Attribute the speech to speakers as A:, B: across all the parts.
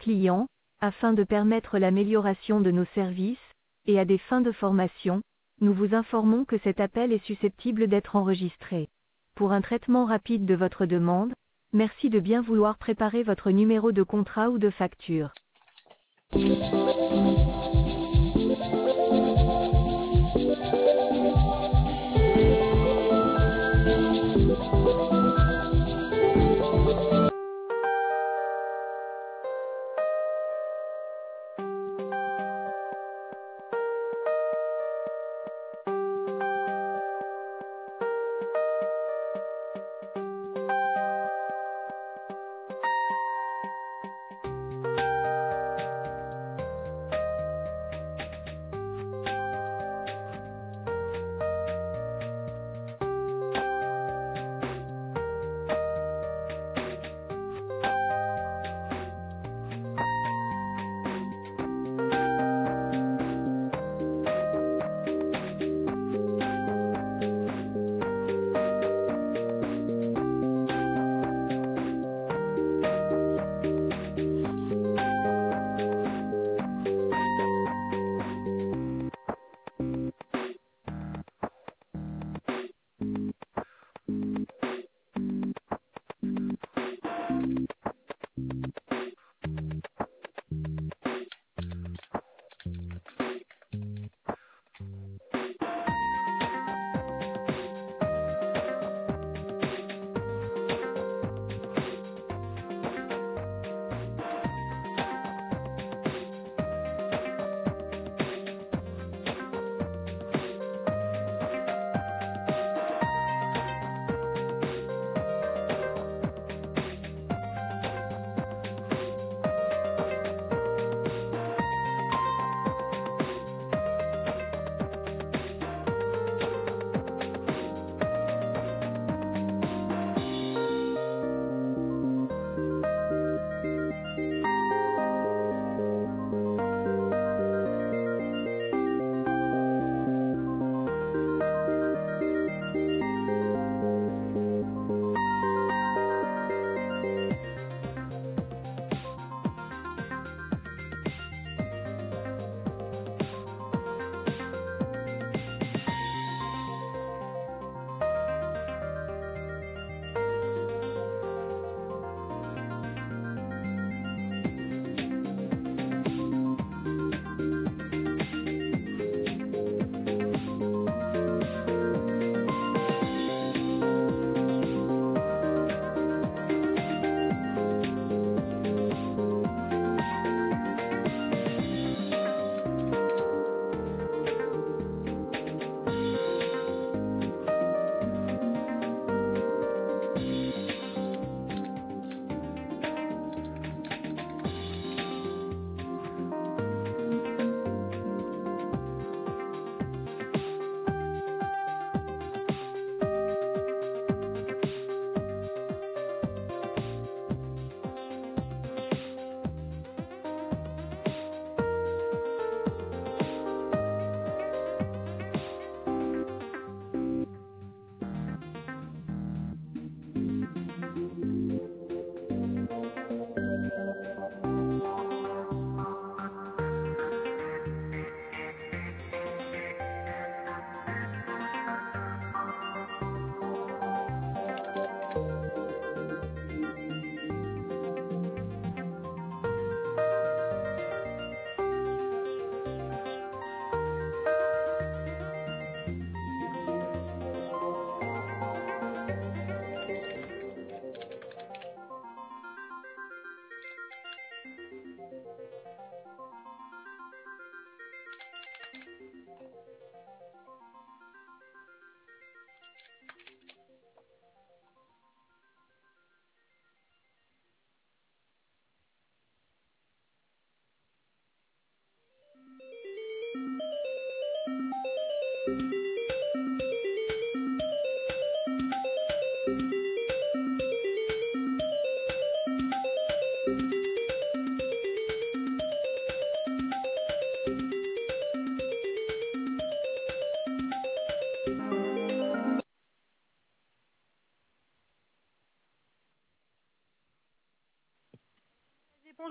A: clients, afin de permettre l'amélioration de nos services, et à des fins de formation, nous vous informons que cet appel est susceptible d'être enregistré. Pour un traitement rapide de votre demande, merci de bien vouloir préparer votre numéro de contrat ou de facture.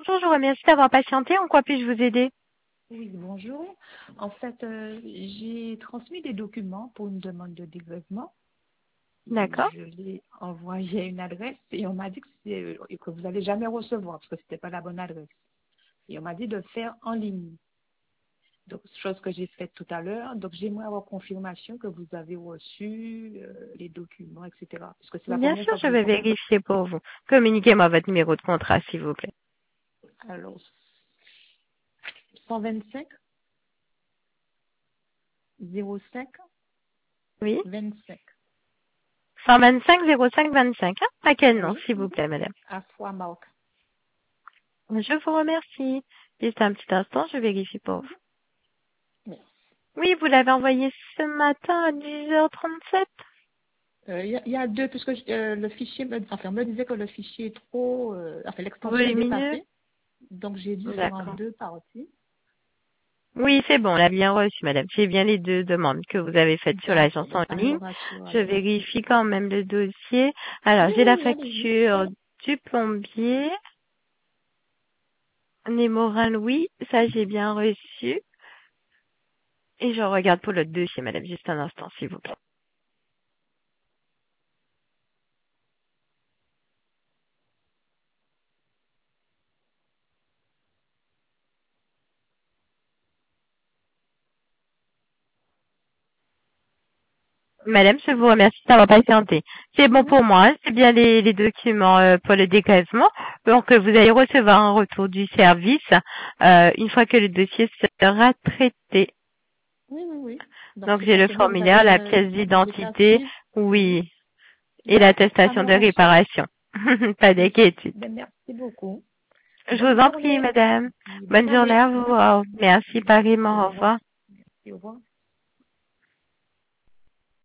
B: Bonjour, je vous remercie d'avoir patienté. En quoi puis-je vous aider?
C: Oui, bonjour. En fait, j'ai transmis des documents pour une demande de dégrèvement.
B: D'accord.
C: Je l'ai envoyé à une adresse et on m'a dit que vous n'allez jamais recevoir parce que ce n'était pas la bonne adresse. Et on m'a dit de le faire en ligne. Donc, chose que j'ai faite tout à l'heure. Donc, j'aimerais avoir confirmation que vous avez reçu les documents, etc. Parce que c'est la
B: Bien
C: première
B: sûr,
C: fois que
B: je
C: je
B: vais
C: fais.
B: vérifier pour vous. Communiquez-moi votre numéro de contrat, s'il vous plaît.
C: Alors, 125 05
B: Oui.
C: 25.
B: 125 05 25. Hein? À quel nom,
C: Oui,
B: s'il vous plaît, madame?
C: à fois Maroc.
B: Je vous remercie. Juste un petit instant, je vérifie pour vous.
C: Merci.
B: Oui, vous l'avez envoyé ce matin à 10h37.
C: Il y a deux, puisque le fichier me disait que le fichier est trop, l'extension est
B: Volumineux.
C: dépassée. Donc, j'ai dû faire en
B: D'accord.
C: deux parties.
B: Oui, c'est bon, on l'a bien reçu, madame. C'est bien les deux demandes que vous avez faites sur
C: D'accord,
B: l'agence
C: ben,
B: en
C: ça me
B: ligne.
C: rassure
B: Je
C: alors.
B: vérifie quand même le dossier. Alors,
C: Oui,
B: j'ai la
C: oui, allez-y.
B: facture du plombier. Némorin Louis, ça j'ai bien reçu. Et je regarde pour l'autre dossier, madame, juste un instant, s'il vous plaît. Madame, je vous remercie d'avoir patienté. C'est bon
C: Mhm.
B: pour moi, hein, c'est bien les documents pour le dégrèvement. Donc, vous allez recevoir un retour du service une fois que le dossier sera traité.
C: Oui, oui, oui. Donc,
B: Donc,
C: c'est
B: j'ai le
C: confirmé, vous avez
B: formulaire, la pièce
C: une
B: d'identité,
C: attestation. Oui.
B: oui, et
C: D'accord, ça
B: l'attestation
C: me
B: de
C: rassure.
B: réparation. Pas
C: Oui.
B: d'inquiétude.
C: Ben, merci beaucoup.
B: Je
C: Bonne
B: vous en prie,
C: journée.
B: madame.
C: Bonne
B: Bonne journée
C: journée.
B: à vous. Merci
C: Merci. Au
B: pareillement. Au
C: revoir.
B: revoir.
C: Merci, au revoir.